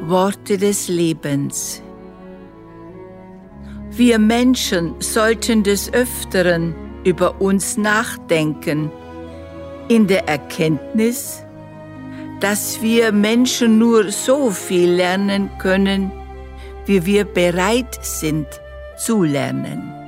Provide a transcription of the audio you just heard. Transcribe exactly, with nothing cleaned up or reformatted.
Worte des Lebens. Wir Menschen sollten des Öfteren über uns nachdenken, in der Erkenntnis, dass wir Menschen nur so viel lernen können, wie wir bereit sind zu lernen.